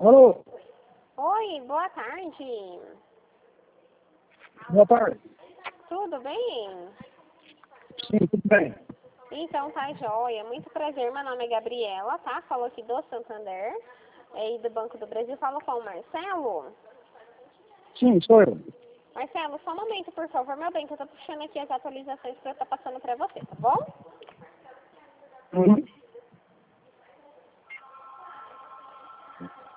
Alô? Oi, boa tarde. Boa tarde. Tudo bem? Sim, tudo bem. Então tá joia. Muito prazer, meu nome é Gabriela, tá? Falo aqui do Santander e do Banco do Brasil. Falo com o Marcelo. Sim, sou eu. Marcelo, só um momento, por favor, meu bem, que eu tô puxando aqui as atualizações pra eu estar passando pra você, tá bom? Uhum.